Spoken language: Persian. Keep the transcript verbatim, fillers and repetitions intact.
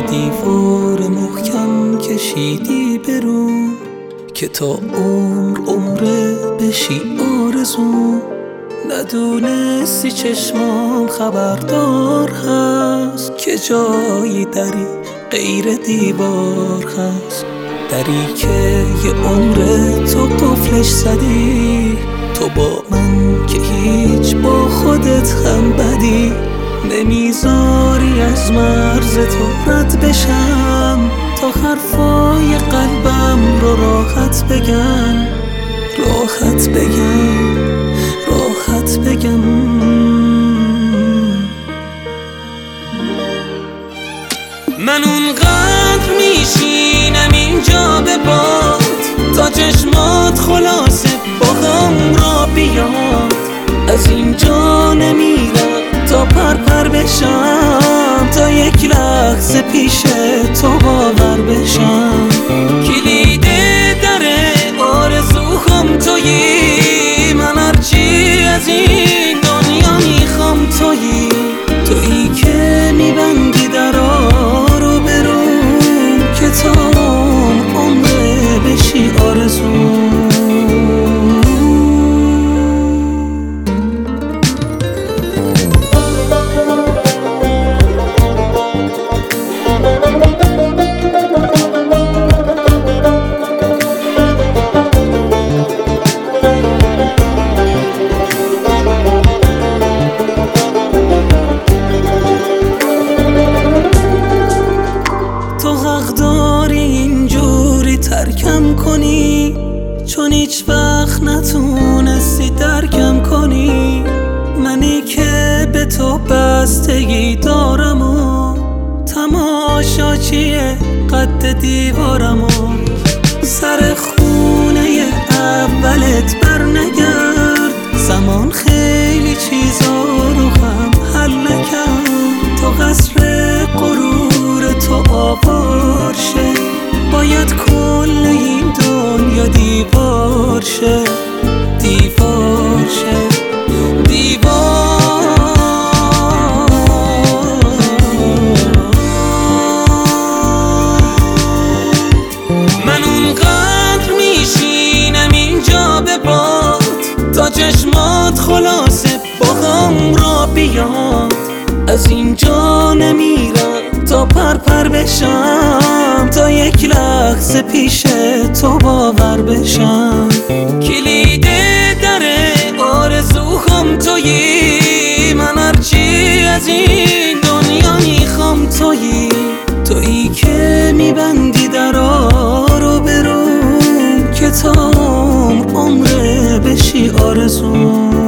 دیوار محکم کشیدی برو که تا عمر عمره بشی آرزو. ندونستی چشمام خبردار هست که جایی دری غیر دیوار هست. دری که یه عمر تو قفلش زدی، تو با من که هیچ با خودت هم بدی. نمیذاری از مرز تو رد بشم تا حرفای قلبم رو راحت بگم، راحت بگم، راحت بگم. من اونقدر میشینم اینجا به باد تا چشمات خلاصه با هم را بیاد. از اینجا نمیرم تا پر پر بشم، تا یک لحظه پیش تو باور بشم. کلید در آرزوهام تویی، من هرچی از این دنیا میخوام تویی. تویی که میبندی درا رو برو که تا عمره بشی آرزو. ترکم کنی چون هیچ وقت نتونستی درکم کنی. منی که به تو بستگی دارم و تماشاچی قد دیوارم و سر خونه اولت بر نگرد. زمان خیلی چیزا رو هم حل نکرد تا قصر غرور تو آوار شه. باید کل این دنیا دیوار شه، دیوار شه، دیوار. من اونقدر میشینم اینجا به باد تا چشمات خلاصه با هم را بیاد. از اینجا نمیرم تا پر پر بشم، تا یک لحظه پیش تو باور بشم. کلید در آرزوهام تویی، من هرچی از این دنیا میخوام تویی. تویی که میبندی درا رو برو که تا عمره بشی آرزو.